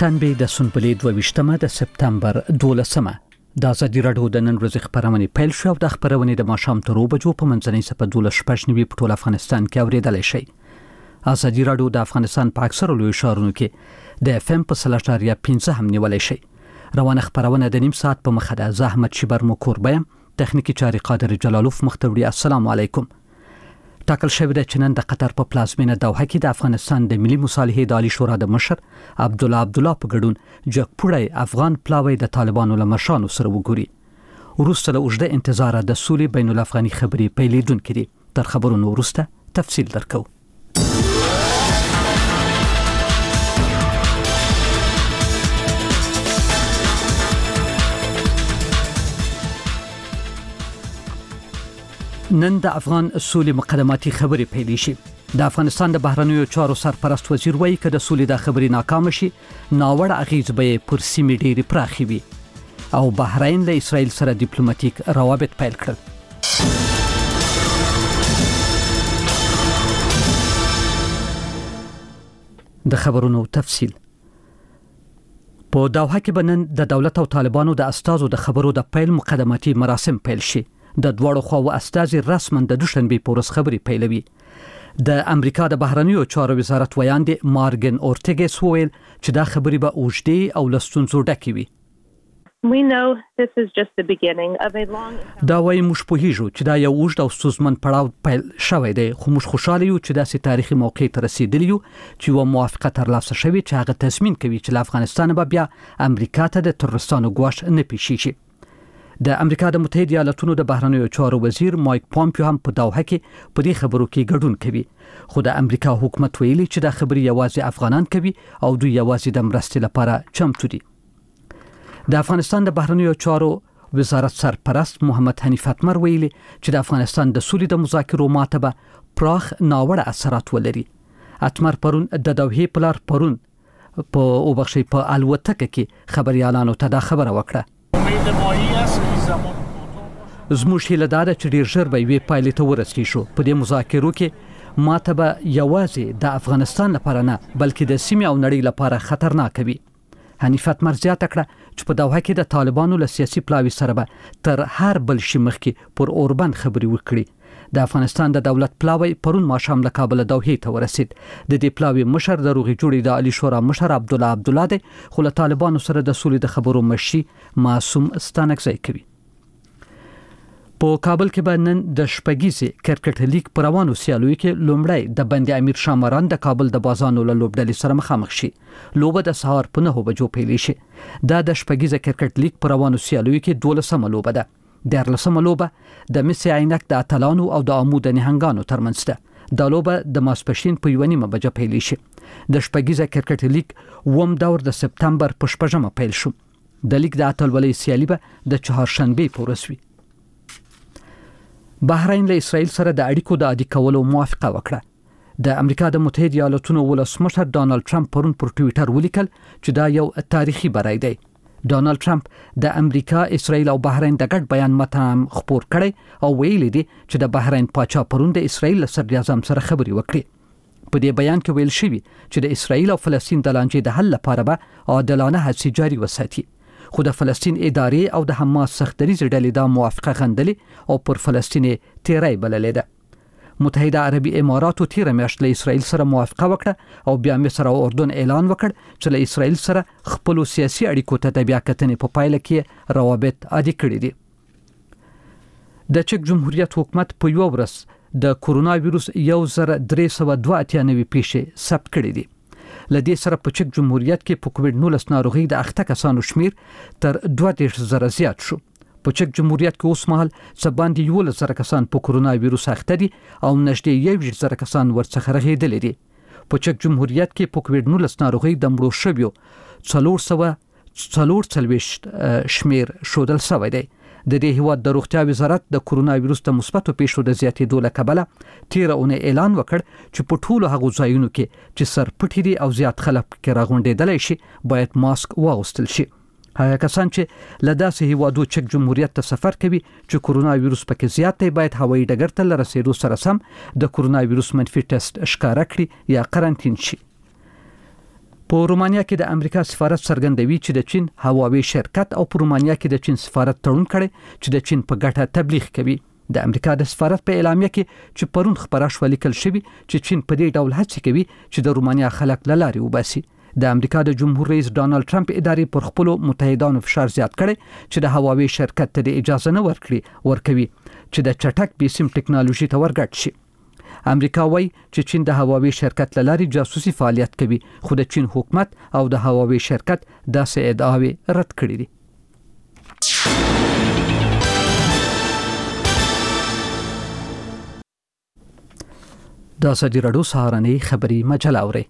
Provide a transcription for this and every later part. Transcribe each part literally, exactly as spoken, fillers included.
شنبه د سنبلې دوه ویشتمه د سپتمبر دولسمه د ازادي راډیو د نن ورځې خبرونه پیل شو او د خبرونې د ماښام تر اوو بجو په منځنۍ سپه دولس شپږ نیوي په ټول افغانستان کې اوریدلای شئ. ازادي راډیو د افغانستان په اکثره لوی ښارونو کې د اف ام په سل اعشاریه پنځه هم نیولای شئ. روانه خبرونه د نیم ساعت په مخه ده. زحمت شبر مو کوربه تخنیکی چاري قادر جلالوف مختوری. السلام علیکم. ټاکل شوی د چنن د قطر په پلازمینه دوحه کې د افغانستان د ملي مصالحې د عالی شورا د مشر عبد الله عبد الله په ګډون جګپوړی افغان پلاوی د طالبانو له مشرانو سره وګوري. وروسته له اوږده انتظار د سولې بین الافغاني خبرې پیلېدونکې دي. تر خبرونو وروسته تفصیل درکو. نن د افغان سولې مقدماتي خبرې پیل شي. د افغانستان د بهرنیو چارو سرپرست وزیر وایي چې د سولې د خبرې ناکام شي ناوړه اغیز به پر سیمې ډېرې پراخې وي او بحرین له اسرائیل سره ډیپلوماټیک روابط پیل کړل. د خبرونو تفصیل. په دوحه کې بنن د دولت او طالبانو د استازو د خبرو د پیل مقدماتي مراسم پیل شي. د دوړو خواو استازي رسماً د دوشنبه په ورځ خبرې پیلوي. د امریکا د بهرنیو چارو وزارت ویاند مارګن اورټیګس وویل چې دا خبرې به اوږدې او لستونزو ډکې وي. We know this is just the beginning of a long دا وايي موږ پوهیږو چې دا یو اوږد او ستونزمن پړاو پیل شوی دی، خو موږ خوشاله یو چې داسې تاریخي موقع ته رسیدلی یو چې یو موافقه ترلاسه شوې چې هغه تضمین کوي چې له افغانستان به بیا امریکا ته د تروریستانو ګواښ نه پیښ شي. د امریکا د متحده ایالاتونو د بهرنیو چارو وزیر مایک پامپیو هم په دوحه کې په دې خبرو کې ګډون کوي، خو د امریکا حکومت ویلي چې دا خبرې یوازې افغانان کوي او دوی یوازې د مرستې لپاره چمتو دي. د افغانستان د بهرنیو چارو وزارت سرپرست محمد حنیف اتمر ویلي چې د افغانستان د سولې د مذاکرو ماته به پراخ ناوړه اثرات ولري. اتمر پرون د دوحې پلار پرون په وبخښي په الوتکه کې خبريالانو ته دا خبره وکړه. زموږ هیله دا ده چې ډیر ژر به یې پایلې ته ورسېږي شو. په دې مذاکرو کې ماته به یوازې د افغانستان لپاره نه بلکې د سیمې او نړۍ لپاره خطرناک وي. حنیف اتمر زیاته کړه چې په دوحه کې د طالبانو له سیاسي پلاوي سره به تر هر بل شي مخکې پر اوربند خبرې وکړي. د افغانستان د دولت پلاوی پرون ماښام له کابل دوحې ته ورسید. د دې پلاوی مشر د روغې جوړې د عالی شورا مشر عبد الله عبد الله دی، خو له طالبانو سره د سولې د خبرو مشي معصوم ستانکزی کوي. په کابل کې به نن د شپږیزې کرکټ لیګ پر روانو سیالیو کې لومړی د بند امیر شامران د کابل د بازانو له لوبډلې سره مخامخ شي. لوبه د سهار په نهو بجو پیل شي. دا د شپږیزې کرکټ لیګ پر روانو سیالیو کې دولسمه لوبه ده. د لسمه لوبه د مسی عینک د اتلانو او د عمود نهنګانو ترمنځ ده. د لوبه د ماسپښین په یو نیمه بجه پیل شي. د شپږیزې کرکټ لیګ وم دور د سپتمبر په شپږمه پیل شو. د لیګ د اتلولۍ سیالي به د چهارشنبه په ورځ وي. بحرین له اسرائیل سره د اړیکو د عادي کولو موافقه وکړه. د امریکا د متحده ایالاتونو ولسمشر ډانلډ ټرمپ پرون پر ټوئیټر ولیکل چې دا یو تاریخي بری دی. ډانلډ ټرمپ د امریکا، اسرائیل او بحرین د ګډ بیان متن خپور کړی او ویلي دی چې د بحرین پاچا پرون د اسرائیل صدر اعظم سره خبرې وکړي. په دې بیان کې ویل شوی چې د اسرائیل او فلسطین د لانجې د حل لپاره به عادلانه هڅې جاري وساتي. خو د فلسطین ادارې او د حماس سختدریځ ډلې دا موافقه غندلې او پر فلسطین تیری بللې ده. متحده عربي اماراتو تیر میاشت له اسرائیل سره موافقه وکړه او بیا مصر او اردن اعلان وکړ چې له اسرائیل سره خپل سیاسي اړیکو ته د بیا کتنې په پایله کې روابط عادي کړي دي. د چک جمهوریت حکومت په یو ورځ د کورونا وایروس یو زر درې سوه دوه اتیا نوي پیښې ثبت کړي دي. لدې سره په چک جمهوریت کې په کووډ نولس ناروغي د اخته کسانو شمیر تر دوه دېرش زره زیات شو. په چک جمهوریت کې اوس مهال څه باندې یولس زره کسان په کورونا وایروس اخته دي او نږدې یو زره کسان ورڅخه رغېدلي دي. په چک جمهوریت کې په کووډ نولس ناروغي د مړو شویو څلور سوه څلور څلوېښت شمیر ښودل شوی دی. د دې هیواد د روغتیا وزارت د کورونا وایروس د مثبتو پیښو د زیاتېدو له کبله تیره اونۍ اعلان وکړ چې په ټولو هغو ځایونو کې چې سر پټې دي او زیات خلک پکې راغونډېدلی شي باید ماسک واغوستل شي. هغه کسان چې له داسې هیوادو چک جمهوریت ته سفر کوي چې کورونا وایروس پکې زیات دی باید هوایي ډګر ته له رسېدو سره سم د کورونا وایروس منفي ټسټ ښکاره کړي یا قرنطین شي. په رومانیا کې د امریکا سفارت څرګندوي چې د چین هواوی شرکت او په رومانیا کې د چین سفارت تړون کړي چې د چین په ګټه تبلیغ کوي. د امریکا د سفارت په اعلامیه کې چې پرون خبره شوه لیکل شوی چې چین په دې ډول هڅه کوي چې د رومانیا خلک له لارې وباسي. د امریکا د جمهور رئیس ډانلډ ټرمپ ادارې پر خپل متحدانو فشار زیات کړي چې د هواوی شرکت ته اجازه نه ورکړي ورکوي چې د چټک بیسیم ټکنالوژي ته ورګډ شي. امریکا وايي چې چین د هواوی شرکت له لارې جاسوسي فعالیت کوي، خو د چین حکومت او د هواوی شرکت داسې ادعاوې رد کړې دي. د ازادي راډیو سهارنۍ خبری مجله اوري.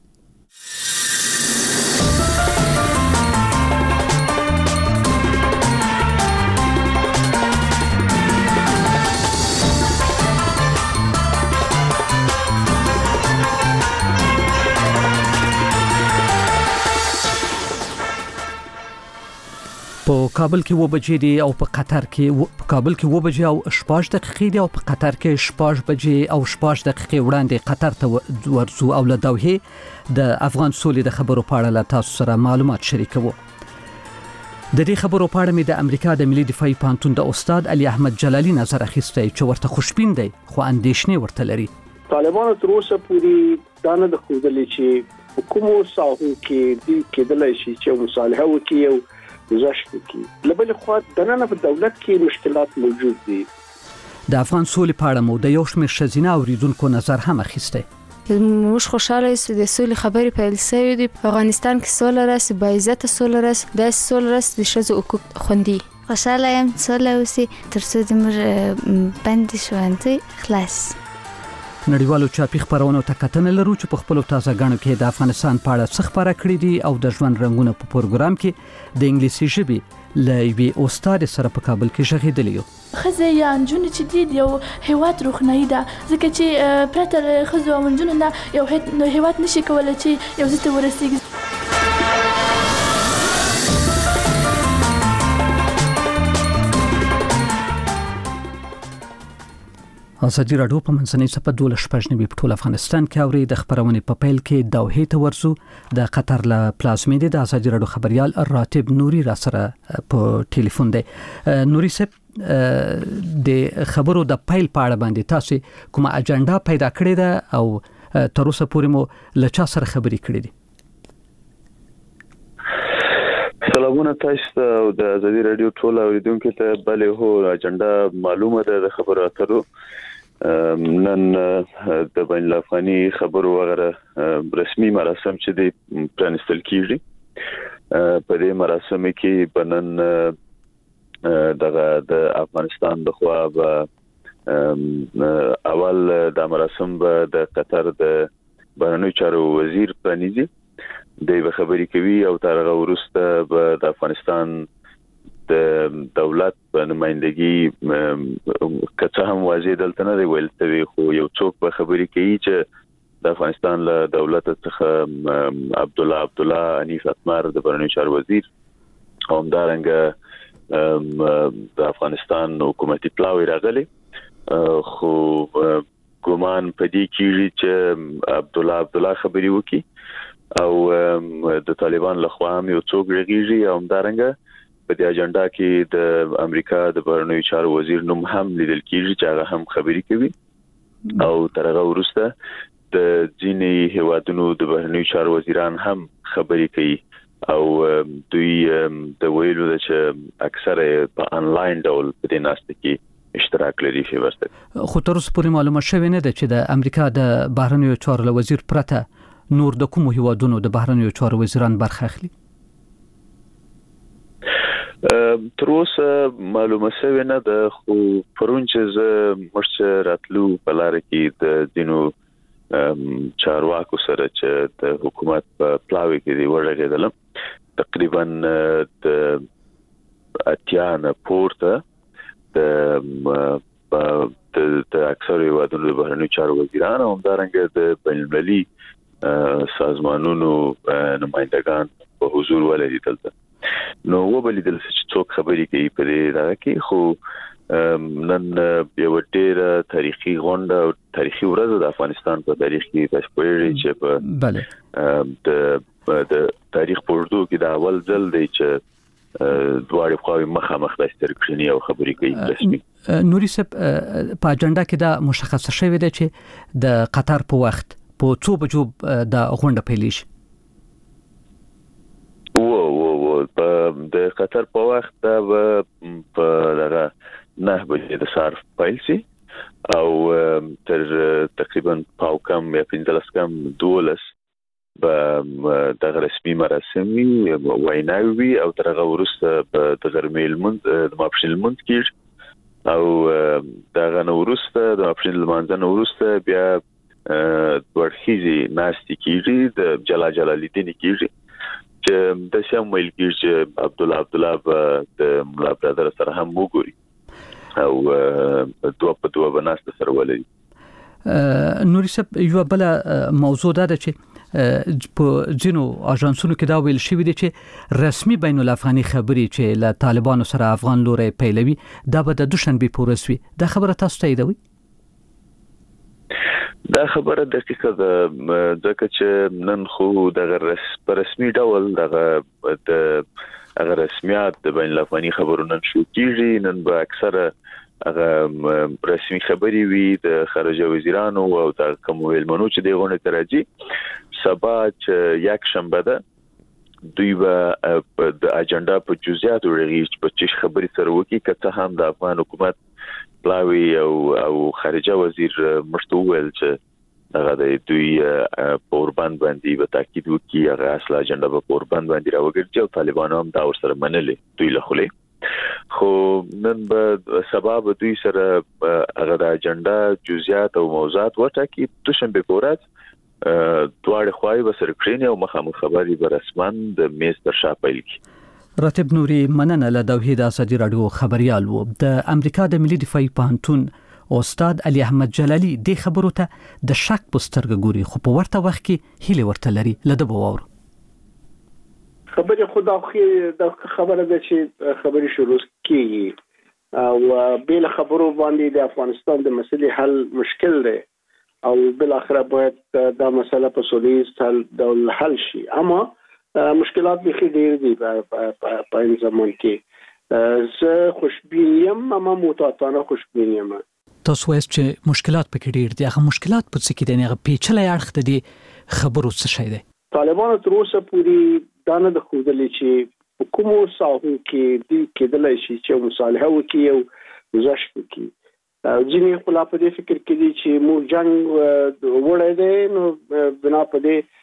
په کابل کې و بجې دي او په قطر کې په کابل کې و بجې او شپږ دقیقې دي او په قطر کې شپږ بجې او شپږ دقیقې وړاندې قطر ته ورځو او له دوحې د افغان سولې د خبرو په اړه له تاسو سره معلومات شریکوو. د دې خبرو په اړه مې د امریکا د ملي دفاعي پوهنتون د استاد علي احمد جلالي نظر اخیستی چې ورته خوشبین دی خو اندېښنې ورته لري. طالبانو تر اوسه پورې دا نه ښودلې چې حکومت ساحو کې د کېدلای شي چې مصالحه وکړي او گذاشت کی لبل خو د نن په دولت کې مشکلات موجود دي. د افغان سولې په اړه مو د یو شمېر ښځینه اوریدونکو نظر هم اخیستی. موږ خوشاله یو د سولې خبرې پیل شوې دي. په افغانستان کې سوله راسي، با عزت سوله راسي، د سوله راسي د ښځو حقوق خوندي. خوشاله یم سوله وسی تر څو د موږ بند شوندي خلاص. نړیوالو چاپی خبرونو ته کتنه لرو چې په خپل تازه غاڼو کې د افغانستان په اړه څه خبره کړې دي او د ژوند رنگونه په پروګرام کې د انګلیسي ژبې لایوي استاد سره په کابل کې شغېدلی یو. خزه یا انجون چې دی یو هیواد روخنایی ده ځکه چې پرته خزه او انجون نه یو هیواد نشي کولای چې یو ځته ورسیږي. ازادي راډیو په منځنۍ صفحه دولس شپږ نوي په ټول افغانستان کې اوري. د خبرونې په پیل کې دوحې ته ورځو. د قطر له پلازمینې د ازادي راډیو خبريال راتب نوري را سره په ټلیفون دی. نوري صاحب د خبرو د پیل په اړه باندې تاسو کومه اجنډا پیدا کړې ده او تر اوسه پورې مو له چا سره خبرې کړې دي؟ سلامونه تاسو ته او د ازادي راډیو ټول اوریدونکو ته. بلې هو اجنډا معلومه ده د خبرو اترو نن د بین الافغاني خبرو وغیرہ رسمي مراسم چې د پرانستل کیږي. په دې مراسم کې بنن دغه د افغانستان د خوا به اول د مراسم به د قطر د بهرنیو چارو وزیر پرانیزي د خبرې کوي او تر هغه وروسته به د افغانستان د دولت په نمائندګي کڅه هم واځي دلته نه ویل توي خو یو څوک په خبرې کوي چې د افغانستان له دولت څخه عبد الله عبد الله انیس اتمر د بهرنیو چارو وزیر او همدارنګه د افغانستان حکومتي پلاوی راغلي خو ګومان پدې کېږي چې عبد الله عبد الله خبري وکي او د طالبان لخوا هم یو څوک رغیږي او همدارنګه په دې اجنډا کې د امریکا د بهرنیو چارو وزیر نوم هم لیدل کېږي چې هغه هم خبري کوي او تر هغه وروسته د ځینې هیوادونو د بهرنیو چارو وزیران هم خبري کوي او دوی د ویلو چې اکثره په انلاین ډول په دې ناسته کې اشتراک لري چې ورسته. خو تر اوسه پورې معلومه شوې نه ده چې د امریکا د بهرنیو چارو وزیر پرته نور د کوم هیوادونو د بهرنیو چارو وزیران برخه اخلي. تر اوسه معلومه شوې نه ده خو پرون چې زه مرچ راتلو په لار کې د دینو چارواکو سره چې د حکومت په پلاوي کې دی ورغېدلم تقریبا د اتیان پورته د د اکثر هیوادونو د بهرنیو چارو وزیران او همدارنګه د بین المللي سازمانونو نمائندگان په حضور ولري دلته. نو وبلیدل چې څوک خبرې کوي په دې راځي خو نن یو ډېر تاریخي غونډه او تاریخي ورځ د افغانستان په تاریخ کې تاسو پوهیږئ چې په بله د تاریخ په اردو کې د اول ځل دی چې دواړه خواوې مخامخ دسترګنی او خبرې کوي رسمي. نوري صاحب په اجنډا کې دا مشخص شوی دی چې د قطر په وخت په څو بجو د غونډه پیل شي. و و و په د قطر په وخت دا په دغه نه بجې د سار پیل شي او تر تقریبا پاو کم یا پنځلس کم دولس به د رسمي مراسم ویناوي او تر هغه وروسته په د غرمې المنځ د ماپښین المنځ کې او دغه نو وروسته د ماپښین المنځ نو وروسته بیا ورخیزي ناشتي کیږي د جلا جلالالدین کیږي چې د شام ویل کیږي چې عبد الله عبد الله د مولا برادر سره هم وګوري او دوه په دوه بناسته سره ولري. نوري صاحب یو بل موضوع ده چې په ځینو اژانسونو کې دا ویل شوی دی چې رسمي بین الافغاني خبرې چې له طالبانو سره افغان لوري پیلوي دا به د دوشنبه پورس وي. دا خبره تاسو ته ایدوي؟ دا خبره دقیقه ده ځکه چې نن خو د رسمي ډول دغه د هغه رسمیات د بین الافغاني خبرو نن شو کیږي. نن به اکثره هغه رسمي خبري وي د خارجه وزیرانو او د کوم ویلمنو چې د غونډې ترجی سبا چې یک شنبه ده دوی به د اجنډا په جزئیات ورغیږي په چې خبري سره وکي کته هم د افغان حکومت پلاوی او او خارجه وزیر مشتوول چې هغه د دوی پوربند باندې به تاکید وکي هغه اصل اجنډا په پوربند باندې راوګرځي او طالبانو هم دا ورسره منلې دوی له خلې خو نن به سبب دوی سره هغه د اجنډا جزئیات او موضوعات وټاکي دوشنبه پورات دواړه خواهی به سره کړي او مخامخ خبري به رسمان د میز تر شا پیل کی. راتب نوري مننه له توحید ازادي رادیو خبريال وو د امریکا د ملي دفاعي پانتون استاد علي احمد جلالي د خبرو ته د شک پسترګ ګوري خو په ورته وخت کې هیله ورته لري لده بوور خبرې خدا خو د خبره ده چې خبرې شروع کیږي او بل خبرو باندې د افغانستان د مسلې حل مشکل دی او بل اخر باید دا مسله په سولې حل د حل شي اما مشکلات به ډېر دي په این زمان کې زه خوشبینیم اما متعاطانه خوشبینیم. تاسو وایئ چې مشکلات پکې ډېر دي. هغه مشکلات په څه کې دي؟ هغه پیچلې اړخ دي خبرو څه شي دي؟ طالبانو تر اوسه پورې دا نه د خوندلې چې کومو ساحو کې دي کېدلای شي چې مصالحه وکړي او گزارش وکړي. ځینې خلا په دې فکر کې دي چې مو جنگ وړی دی نو بنا په دې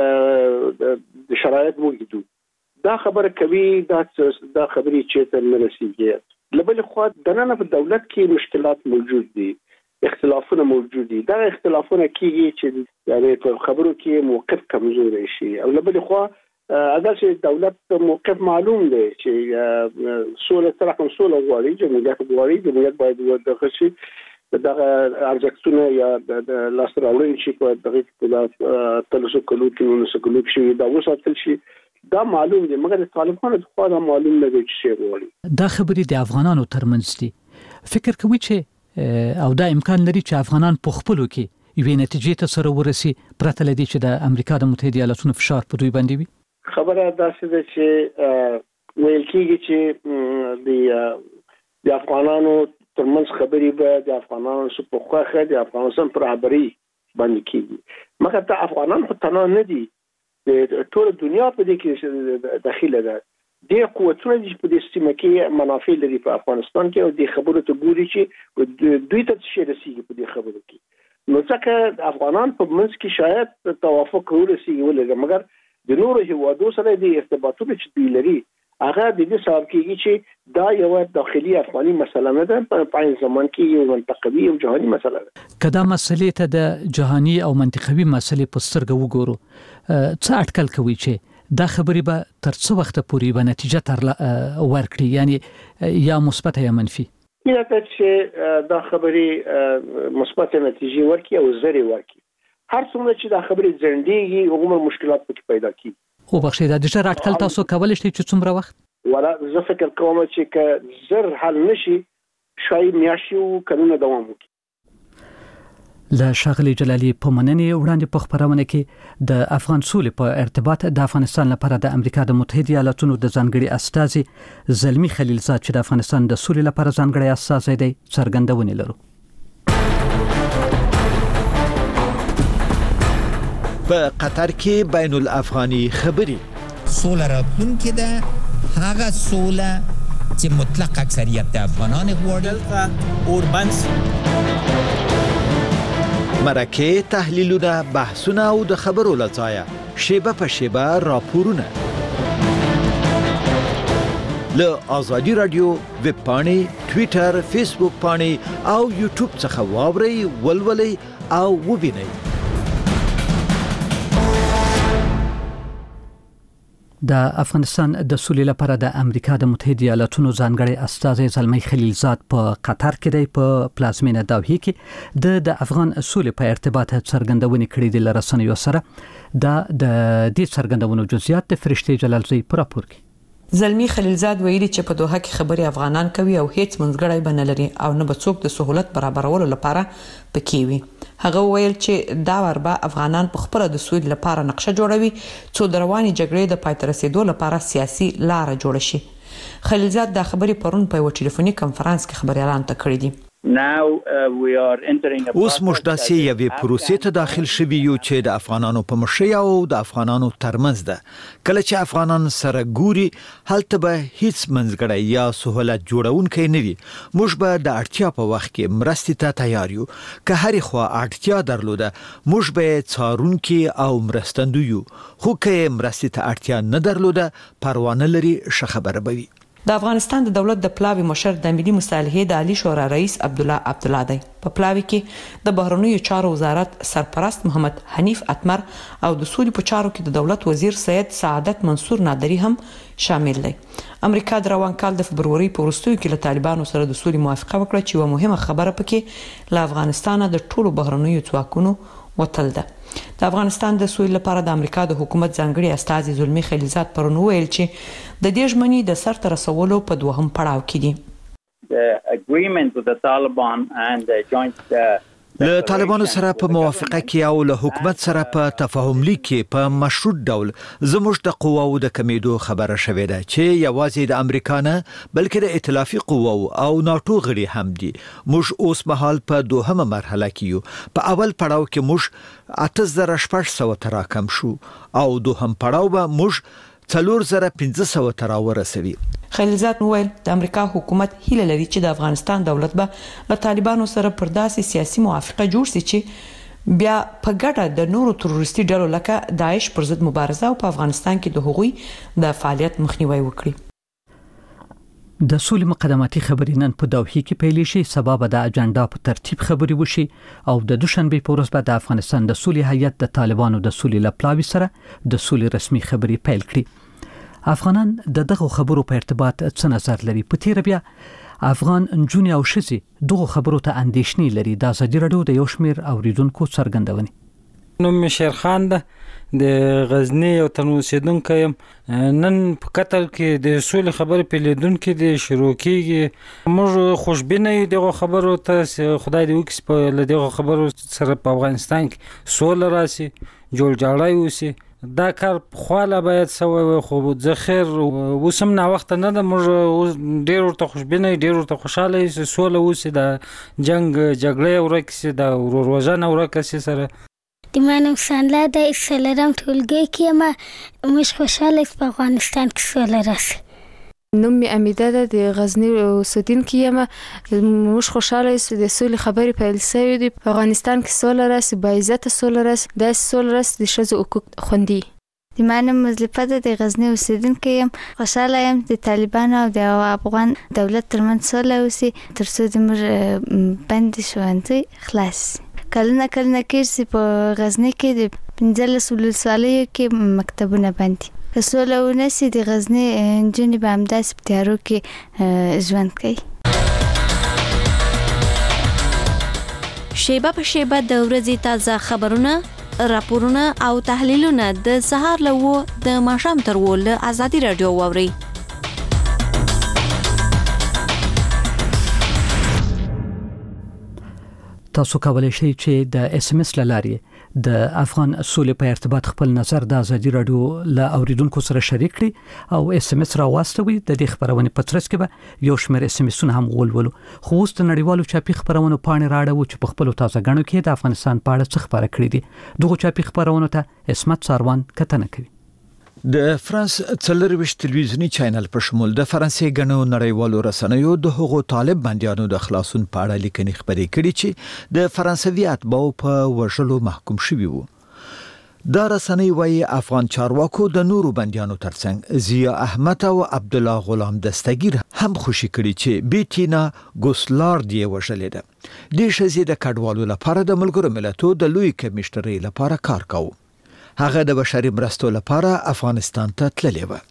د شرایط موجودو دا خبره کوي دا دا خبرې چې تر نه رسیږي. لبل خو د نن په دولت کې مشکلات موجود دي اختلافونه موجود دي. دا اختلافونه کېږي چې یعنی په خبرو کې موقف کمزوري شي او لبل خو اگر چې دولت موقف معلوم دی چې سوله سره کوم سوله غواړي جمهوریت غواړي جمهوریت باید دغه شي دغه ارزښتونه یا د لاس راوړل شي په دغه په تلسو کلو کې نو سکلو شي دا وساتل شي دا معلوم دی مګر طالبانو خو دا معلوم نه دی چې غواړي. دا خبرې د افغانانو ترمنځ دي. فکر کوي چې او دا امکان لري چې افغانان په خپلو کې یوې نتیجې ته سره ورسي پرته لدی چې د امریکا د متحده ایالاتونو فشار په دوی باندې وي؟ خبره داسې ده چې ویل کېږي چې د د افغانانو ترمنځ خبرې به د افغانانو په خوخه د افغانستان پر خبري باندې کېږي مګر ته افغانان خو تنها نه دي د ټول دنیا په دې کې داخله ده. د قوتونو چې په دې سیمه کې منافع لري په افغانستان کې او د خبرو ته ګوري چې دوی ته څه رسیږي په دې خبرو کې نو ځکه افغانان په منځ کې شاید توافق ورسیږي ولې مګر د نورو هیوادو سره د ارتباطاتو چې دی لري هغه د دې سبب کېږي چې دا یو داخلي افغاني مسله نه ده په عین زمان کې یو منطقوي او جهاني مسله ده. کدا مسلې ته د جهاني او منطقوي مسلې په سترګه وګورو څه اټکل کوي چې دا خبرې به تر څو وخت پورې به نتیجه تر ورکړي یعنی یا مثبت یا منفي؟ یا چې دا خبرې مثبت نتیجه ورکړي او زری ورکړي. هر څومره چې دا خبرې ځنډېږي هغومره مشکلات پکې پیدا کیږي. خو بخښئ دا د ژر اټکل تاسو کولی شئ چې څومره وخت؟ ولا زه فکر کوم چې که زر حل نشي شای میاشیو کلونه دوام وکړي. له ښاغلي جلالي په مننې وړاندې په خبرونه کې د افغان سولې په ارتباط د افغانستان لپاره د امریکا د متحده ایالاتونو د ځانګړي استازي زلمی خلیلزاد چې د افغانستان د سولې لپاره ځانګړي استازی دی څرګندونې لرو. په قطر کې بین الافغاني خبري سوله راتلونکې ده، هغه سوله چې مطلق اکثریت د افغانان غواړي. اوربند مرکه تحلیلونه، بحثونه او د خبرو لځایه شیبه په شیبه راپورونه له آزادی رادیو ویب پاڼې، ټوئیټر، فیسبوک پاڼې او یوټیوب څخه واورئ، ولولئ او وبینئ. د افغانستان د سولې لپاره د امریکا د متحده ایالاتونو ځانګړي استازی زلمی خلیلزاد په قطر کې دی په پلازمینه دوحه کې د د افغان سولې په ارتباط څرګندونې کړې دي لرسنیو سره. دا د دې څرګندونو جزئیات د فرشتي جلالزی پر راپور کې زلمی خلیلزاد ویلي چې په دوحه کې خبري افغانان کوي او هیڅ منځګړی بنه لري او نه به څوک د سہولت برابرولو لپاره پکې وي. هغه ویل چې دا وربه افغانان په خپل د سولې لپاره نقشه جوړوي څو د رواني جګړې د پای ته رسیدو لپاره سیاسي لار جوړ شي. خلیلزاد دا خبري پرون په یو ټلیفوني کانفرنس کې خبريالان ته کړې دي. اوس موږ داسې یوې پروسې ته داخل شوي یو چې د افغانانو په مشرۍ او د افغانانو ترمنځ ده. کله چې افغانان سره ګوري هلته به هیڅ منځګړی یا سہولت جوړونکی نه وي. موږ به د اړتیا په وخت کې مرستې ته تیار یو. که هرې خوا اړتیا درلوده موږ به څارونکي او مرستندو یو، خو که مرستې ته اړتیا نه درلوده پروا نه لري، ښه خبره به وي. د افغانستان د دولت د پلاوي مشر د ملي مصالحې د عالی شورا رئیس عبد الله عبد الله دی. په پلاوي کې د بهرنیو چارو وزارت سرپرست محمد حنیف اتمر او د سولې په چارو کې د دولت وزیر سید سعادت منصور نادری هم شامل دی. امریکا د روان کال د فبرवरी په وروستیو کې له طالبانو سره د سولې موافقه وکړه چې یو مهمه خبره پکې له افغانستان د ټولو بهرنیو ځواکونو وتل ده. د افغانستان د سولې لپاره د امریکا د حکومت ځانګړي استازي زلمی خلیلزاد پرون ویل چې د دې ژمنې د سر ته رسولو په دوهم پړاو کې دي. له طالبانو سره په موافقه کې او له حکومت سره په تفاهم لیک کې په مشروط ډول زموږ د قواو د کمیدو خبره شوې ده چې یوازې د امریکا نه بلکې د ائتلافي قواو او ناتو غړي هم دي. موږ اوس مهال په دوهمه مرحله کې یو. په اول پړاو کې موږ اته زره شپږ سوه ته راکم شو او دوهم پړاو به موږ څلور زره پنځه سوه ته راورسوي. خلیلزاد وویل د امریکا حکومت هیله لري چې د افغانستان دولت به له طالبانو سره پر داسې سیاسي موافقه جوړ شي چې بیا په ګډه د نورو تروریستي ډلو لکه داعش پر ضد مبارزه او په افغانستان کې د هغوی د فعالیت مخنیوي وکړي. د سولې مقدماتي خبرې نن په دوحه کې پیل شي. سبا به د اجنډا په ترتیب خبرې وشي او د دوشنبه په ورځ به د افغانستان د سولې هیئت د طالبانو د سولې لپلاوي سره د سولې رسمي خبرې پیل کړي. افغانان د دغه خبرو په ارتباط څه نظر لري؟ په تیر بیا افغان نجونې او ښځې دغه خبرو ته اندېښنې لري. د ازادي رادیو د یو شمېر اوریدونکو څرګندونې. نوم شیرخان ده، د غزنی او تنوسیدونکو يم. نن په قطر کې د سولې خبرې په لیدونکو د شروع کېږي. موږ خوشبینه یو دغه خبرو ته، خدای دې وکړي په دغه خبرو سره په افغانستان کې سوله راشي، جوړ جاړی وشي. دا کار خواله باید سوی خو ځخر وسم نه وخت نه ده. موږ ډیر ورته خوشبینه ډیر ورته خوشاله یو سوله وسی د جنگ جګړه ورکسي د وروژنه ورکسي سره. د منم سنلا د اسلام ټولګي کې ما مش خوشاله په افغانستان کې سوله راسي. نوم می امیده ده، د غزنی اوسیدونکو یم. موږ خوشاله یو د سولې خبرې پیل شوې دي. په افغانستان کې سوله راسي، با عزت سوله راسي، د سوله راسي د ښځو حقوق خوندي. د منم مزلفه ده، د غزنی اوسیدونکو یم. خوشاله یم د طالبانو او د افغان دولت ترمنځ سوله وشي ترڅو د موږ بند ښوونځي خلاص. کلونه کلونه کېږي په غزنی کې د پنځلس ولسوالیو کې مکتبونه بند دي. که سوله ونشي د غزنی نجونې به همداسې په تیارو کې ژوند کوي. شیبه په شیبه د ورځې تازه خبرونه، راپورونه او تحلیلونه د سهار له اوه د ماښام تر اوه له ازادي رادیو واورئ. تاسو کولای شئ چې د اس ام اس لارې د افغان سولې په ارتباط خپل نظر د ازادي رادیو له اوریدونکو سره شریک کړئ او اس ام اس را واستوي. د دې خبرونه په ترڅ کې به یو شمېر اس ام اسونه هم ولولو. خو اوس د نړیوالو چاپی خبرونو پاڼې راړو چې په خپل تازه غنو کې د افغانستان په اړه څه خبره کړې دي. دغه چاپی خبرونه ته اسمت ساروان کتنه کوي. د فرانس څلرويشت تلویزیونی چینل په شمول د فرانسې غنو نړیوالو رسنیو د هغو طالب بنديانو د خلاصون په اړه لیکنې خبرې کړې چې د فرانسوي اتباعو په وژلو محکوم شوي وو. دا رسنۍ وايي افغان چارواکو د نورو بنديانو ترڅنګ زیا احمد او عبد الله غلام دستگیر هم خوشي کړي چې بیتینا ګوسلار دی وژلې ده. د شزې د کډوالو لپاره د ملګرو ملتونو د لوی کمشنري لپاره کار کاوه. هغه د بشري مرستو لپاره افغانستان ته تللی و.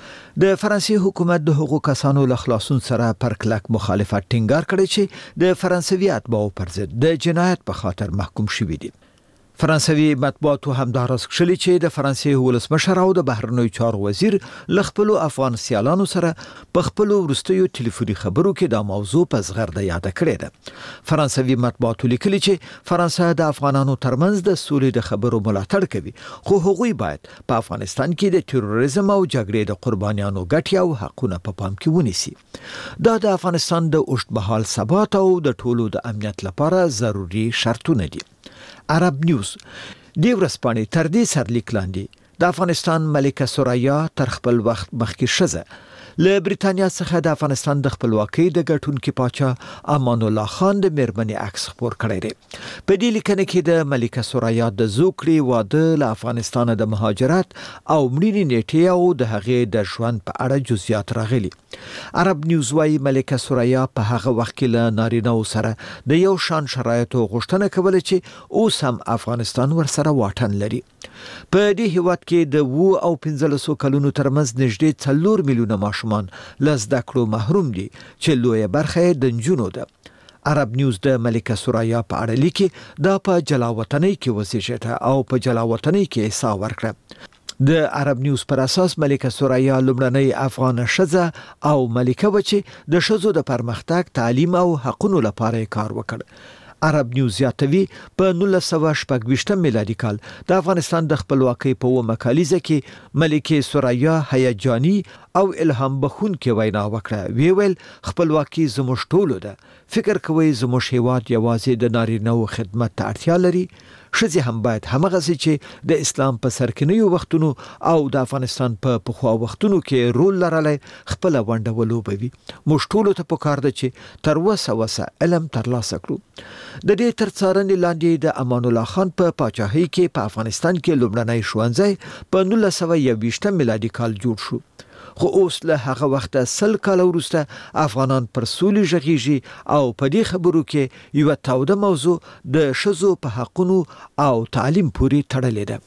د فرانسې حکومت د حقوقو کسانو له خلاصون سره پر کلک مخالفت ټینګار کړی چې د فرانسوي اتباعو پر ضد د جنایت په خاطر محکوم شوي دي. فرانسوي مطبوعاتو هم دا راز کړی چې د فرانسې ولسمشر او د بهرنیو چارو وزیر ل خپل افغان سیالانو سره په خپل ورستیو ټلیفوني خبرو کې دا موضوع په زغرده یاد کړې ده. فرانسوي مطبوعاتو لیکلي چې فرانسه د افغانانو ترمنځ د سولې د خبرو ملاتړ کوي، خو هغوی باید په افغانستان کې د تروریزم او جګړې د قربانیانو ګټې او حقوقونه په پام کې ونیسي. دا د افغانستان د اوږدمهال ثبات او د ټولو د امنیت لپاره ضروري شرطونه دي. عرب نیوز دی ورسپانې تر دې سرلیک لاندې د افغانستان ملکه سورایا تر خپل وخت مخکې شزه له بریتانیا څخه د افغانستان د خپلواکۍ د ګټونکو پاچا امان الله خان د میرمنې عکس خپور کړی دی. په دې لیکنه کې د ملکه سورایا د زوکړې واده له افغانستان د مهاجرت او مړینې نیټه او د هغې د ژوند په اړه جزئیات راغلي. عرب نیوز وايي ملکه سورایا په هغه وخت کې له نارینه‌و سره د یو شان شرایطو غوښتنه کوله چې اوس هم افغانستان ورسره واټن لري. په دې هیواد کې د وو او پنځلسو کلونو ترمنځ نږدې څلور میلیونه ماشومان له زده کړو محروم دي چې لویه برخه د نجونو ده. عرب نیوز د ملکه سورایا په اړه لیکي دا په جلاوطنۍ کې وسیږي او په جلاوطنۍ کې حصہ ورکړه. د عرب نیوز پر اساس ملکه سورایا لومړنۍ افغان ښځه او ملکه و چې د ښځو د پرمختګ، تعلیم او حقوقو لپاره کار وکړ. عرب نیوز یاتوي په نولس سوه شپږ ویشتم میلادي کال د افغانستان د خپلواکۍ په اومه کالیزه کې ملکه سورایا هیجاني او الهام بخښونکې وینا وکړه. وی ویل خپلواکي زموږ ټولو ده. فکر کوي زموږ هیواد یوازې د نارینه‌و خدمت ته اړتیا لري. ښځې هم باید همغسې چې د اسلام په سرکینیو وختونو او د افغانستان په پخوا وختونو کې رول لرلی خپله ونډه ولوبوي. موږ ټولو ته پکار ده چې تر وسه وسه علم ترلاسه کړو. د دې تر څارنې لاندې د امان الله خان په پاچاهۍ کې په افغانستان کې لومړنی ښوونځی په نولس سوه یو ویشتم میلادي کال جوړ شو. خو اوس له هغه وخته سل کال وروسته افغانان پر سولې ژغېږي او په دې خبرو کې یو تاوده موضوع د ښځو په حقونو او تعلیم پورې تړلې ده.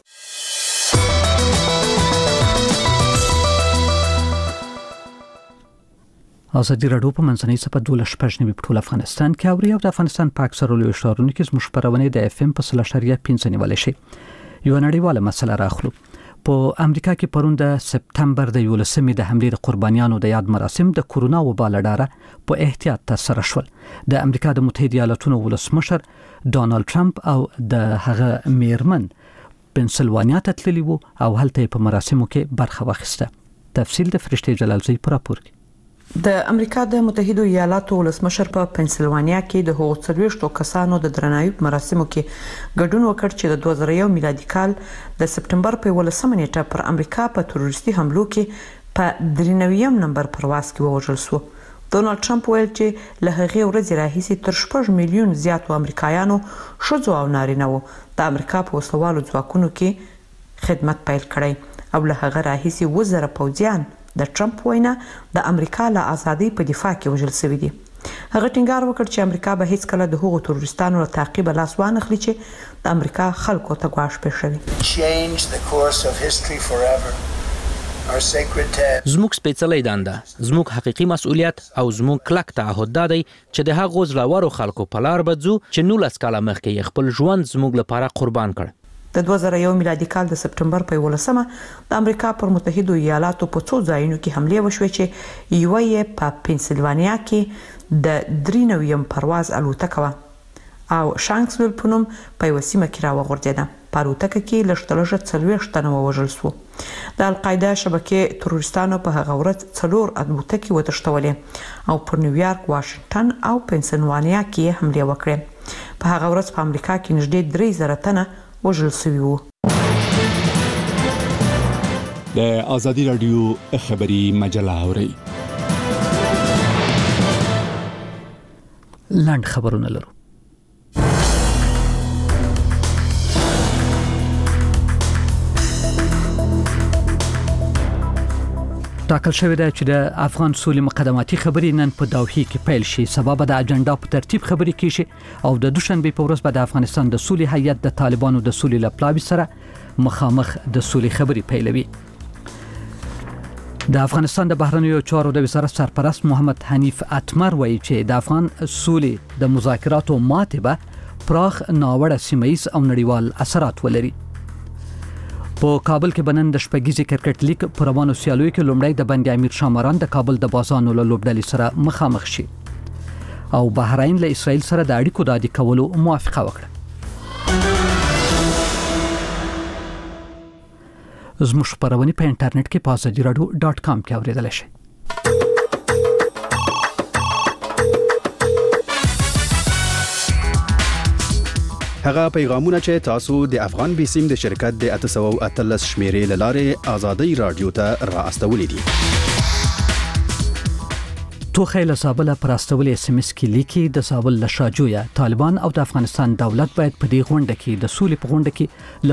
ازادي راډیو په منځنۍ صفحه دوله شپږ نیمه په ټول افغانستان کې اوري او د افغانستان په اکثرو لویو ښارونو کې زموږ خبرونه د اف ام په سل اشاریه پنځه نیولې شي. یو نړیواله مسله راخلو. په امریکا کې پرون د سپتمبر د یولسمې د حملې د قربانیانو د یاد مراسم د کورونا وبا له ډاره په احتیاط ترسره شول. د امریکا د متحده ایالاتونو ولسمشر ډانلډ ټرمپ او د هغه میرمن پنسلوانیا ته تللی وو او هلته په مراسمو کې برخه واخیسته. تفصیل د فرشته جلالزی پر راپور کې. د امریکا د متحده ایالاتو ولسمشر په پنسلوانیا کې د هغو څلوېښتو کسانو د درناوي مراسمو کې ګډون وکړ چې د دوه زره یو میلادي کال د سپتمبر په یولسمه نیټه پر امریکا په تروریستي حملو کې په درې نوي نمبر پرواز کې ووژل شو. ډونالډ ټرمپ ویل چې له هغې ورځې راهیسې تر شپږ میلیون زیاتو امریکایانو ښځو او نارینه‌وو د امریکا په وسلوالو ځواکونو کې خدمت پیل کړی او له هغه راهیسې اووه زره پوځیان د ټرمپ وینا د امریکا له ازادۍ په دفاع کې وژل شوي دي. هغه ټینګار وکړ چې امریکا به هیڅ کله د هغو تروریستانو له تعقیب لاس وانخلي چې د امریکا خلکو ته ګواښ پېښوي. زموږ سپېڅلې دنده، زموږ حقيقي مسؤلیت او زموږ کلک تعهد دی چې د هغو زړورو خلکو په لار بځو چې نولس کاله مخکې خپل ژوند زموږ لپاره قربان کړ. د دوه زره یو میلادي کال د سپتمبر په یولسمه د امریکا پر متحده ایالاتو په څو ځایونو کې حملې وشوې چې یوه یې په پنسلوانیا کې د درې نویم پرواز الوتکه وه او شانکسویل په نوم په یوه سیمه کې راوغورځېده. په الوتکه کې لږترلږه څلوېښت تنه ووژل شو. د القاعده شبکې تروریستانو په هغه ورځ څلور الوتکې وتښتولې او پر نیویارک، واشنګټن او پنسلوانیا کې حملې وکړې. په هغه ورځ په امریکا کې نږدې درې زره تنه وژل شوي وو. د ازادي رادیو خبري مجله اوري. لاند خبرونه لرو. ټاکل شوې ده چې د افغان سولې مقدماتي خبرې نن په دوحه کې پیل شي. سبب د اجنډا په ترتیب خبرې کیږي او د دوشنبه په ورځ به د افغانستان د سولې هیئت د طالبانو د سولې لپاره سره مخامخ د سولې خبرې پیلوي. د افغانستان د بهرنیو چارو د وزارت سرپرست محمد حنیف اتمر وایي چې د افغان سولې د مذاکراتو ماتې به پراخ ناوړه سیمه‌یز او نړیوال اثرات ولري. په کابل کې بنن د شپږیزې کرکټ لیګ پر روانو سیالیو کې لومړی د بند امیر شامران د کابل د بازانو له لوبډلې سره مخامخ شي او بحرین له اسرائیل سره د اړیکو د عادي کولو موافقه وکړه. زموږ خبرونه په انټرنیټ کې په ازادي رادیو ډاټ کام کې اوریدل شي. هغه پیغامونه چې تاسو د افغان بیسیم د شرکت د اته سوه او اتلس شمیرې لاره ازادي رادیو ته را استولې دي. توخه له سابل پر استولې اس ام اس کې لیکي د سابل له شاجویا طالبان او د افغانستان دولت باید په دې غونډه کې د سولې په غونډه کې